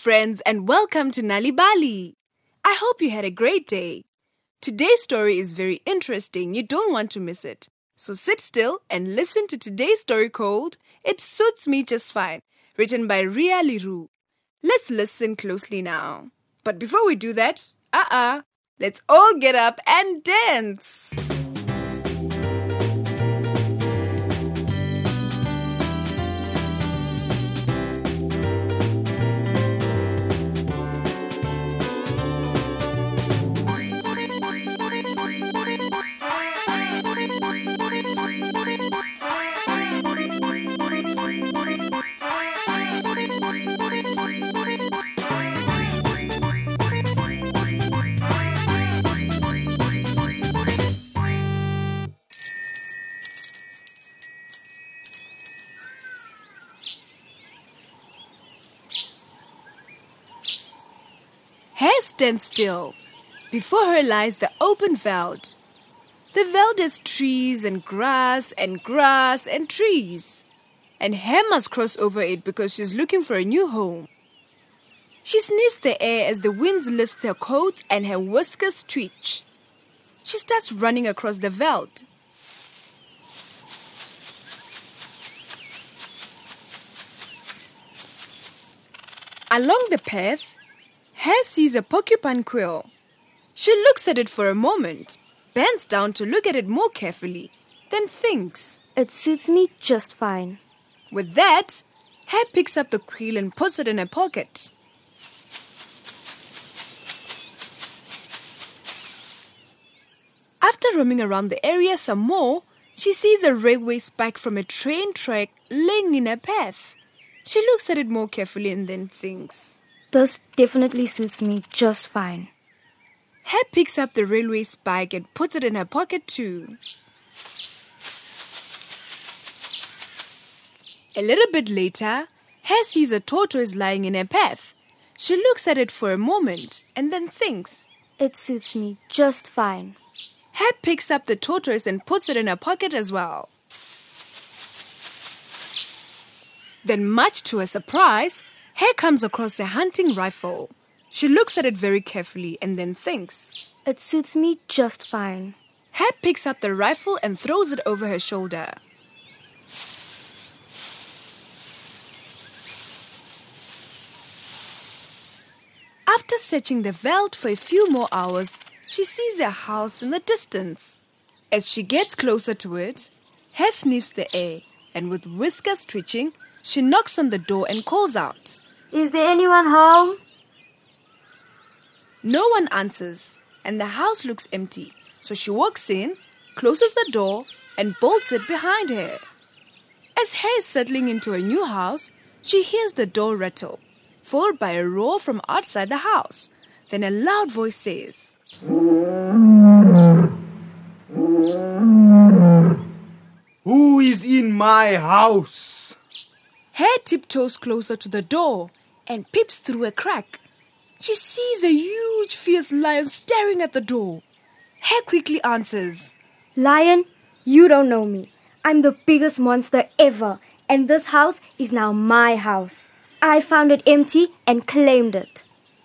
friends, and welcome to Nali Bali. I hope you had a great day. Today's story is very interesting. You don't want to miss it. So sit still and listen to today's story called It Suits Me Just Fine, written by Ria Liru. Let's listen closely now. But before we do that, let's all get up and dance. Hare stands still. Before her lies the open veld. The veld has trees and grass and trees. And Hare must cross over it because she's looking for a new home. She sniffs the air as the wind lifts her coat and her whiskers twitch. She starts running across the veld. Along the path, Hare sees a porcupine quill. She looks at it for a moment, bends down to look at it more carefully, then thinks, "It suits me just fine." With that, Hare picks up the quill and puts it in her pocket. After roaming around the area some more, she sees a railway spike from a train track laying in her path. She looks at it more carefully and then thinks, "This definitely suits me just fine." Hare picks up the railway spike and puts it in her pocket too. A little bit later, Hare sees a tortoise lying in her path. She looks at it for a moment and then thinks, "It suits me just fine." Hare picks up the tortoise and puts it in her pocket as well. Then, much to her surprise, Hare comes across a hunting rifle. She looks at it very carefully and then thinks, "It suits me just fine." Hare picks up the rifle and throws it over her shoulder. After searching the veld for a few more hours, she sees a house in the distance. As she gets closer to it, Hare sniffs the air and with whiskers twitching, she knocks on the door and calls out, "Is there anyone home?" No one answers, and the house looks empty. So she walks in, closes the door, and bolts it behind her. As Hare is settling into her new house, she hears the door rattle, followed by a roar from outside the house. Then a loud voice says, "Who is in my house?" Hare tiptoes closer to the door and peeps through a crack. She sees a huge, fierce lion staring at the door. Hare quickly answers, "Lion, you don't know me. I'm the biggest monster ever, and this house is now my house. I found it empty and claimed it."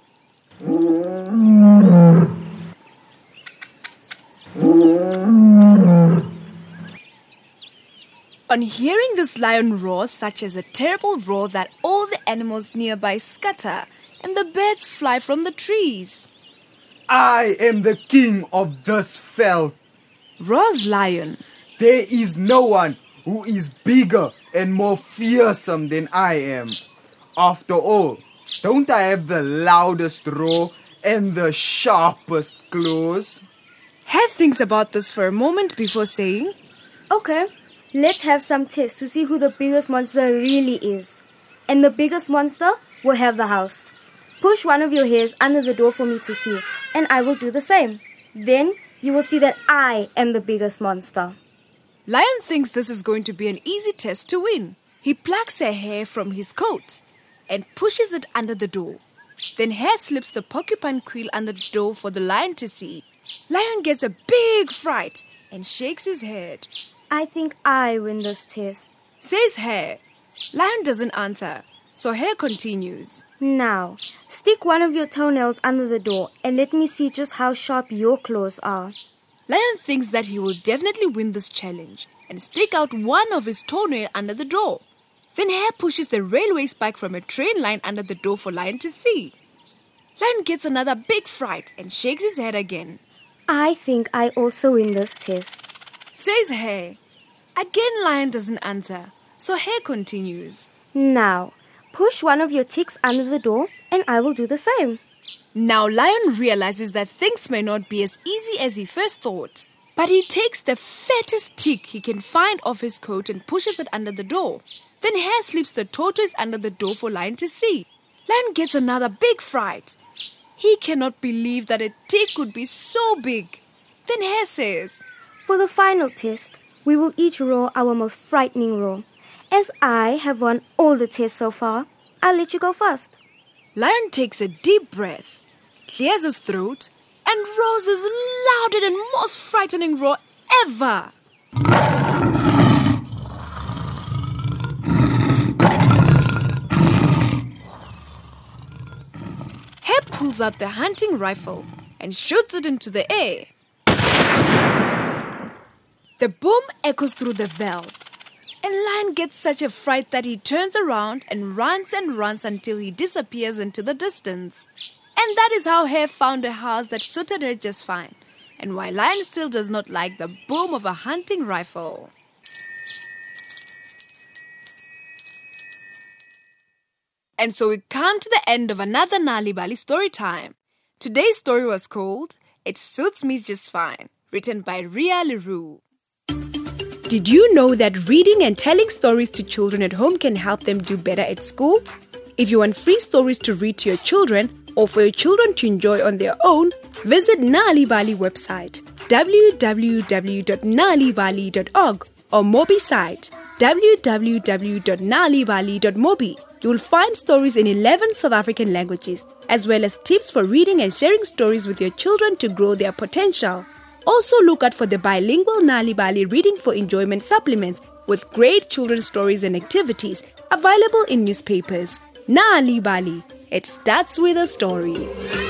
On hearing this lion roar, such as a terrible roar that all the animals nearby scatter and the birds fly from the trees. "I am the king of this veld. Roars lion. There is no one who is bigger and more fearsome than I am. After all, don't I have the loudest roar and the sharpest claws?" Hare thinks about this for a moment before saying, "Okay, let's have some tests to see who the biggest monster really is. And the biggest monster will have the house. Push one of your hairs under the door for me to see, and I will do the same. Then you will see that I am the biggest monster." Lion thinks this is going to be an easy test to win. He plucks a hair from his coat and pushes it under the door. Then Hare slips the porcupine quill under the door for the lion to see. Lion gets a big fright and shakes his head. "I think I win this test," says Hare. Lion doesn't answer, So Hare continues. Now, stick one of your toenails under the door and let me see just how sharp your claws are. Lion thinks that he will definitely win this challenge and stick out one of his toenail under the door. Then Hare pushes the railway spike from a train line under the door for Lion to see. Lion gets another big fright and shakes his head again. I think I also win this test, Says Hare. Again Lion doesn't answer, so Hare continues. Now, push one of your ticks under the door and I will do the same. Now Lion realizes that things may not be as easy as he first thought. But he takes the fattest tick he can find off his coat and pushes it under the door. Then Hare slips the tortoise under the door for Lion to see. Lion gets another big fright. He cannot believe that a tick could be so big. Then Hare says, For the final test, we will each roar our most frightening roar. As I have won all the tests so far, I'll let you go first. Lion takes a deep breath, clears his throat, and roars his loudest and most frightening roar ever. Hare pulls out the hunting rifle and shoots it into the air. The boom echoes through the veldt, and Lion gets such a fright that he turns around and runs until he disappears into the distance. And that is how Hare found a house that suited her just fine, and why Lion still does not like the boom of a hunting rifle. And so we come to the end of another Nalibali story time. Today's story was called It Suits Me Just Fine, written by Ria Leroux. Did you know that reading and telling stories to children at home can help them do better at school? If you want free stories to read to your children or for your children to enjoy on their own, visit Nalibali website www.nalibali.org or Mobi site www.nalibali.mobi. You will find stories in 11 South African languages, as well as tips for reading and sharing stories with your children to grow their potential. Also look out for the bilingual Nalibali Reading for Enjoyment supplements with great children's stories and activities available in newspapers. Nalibali, it starts with a story.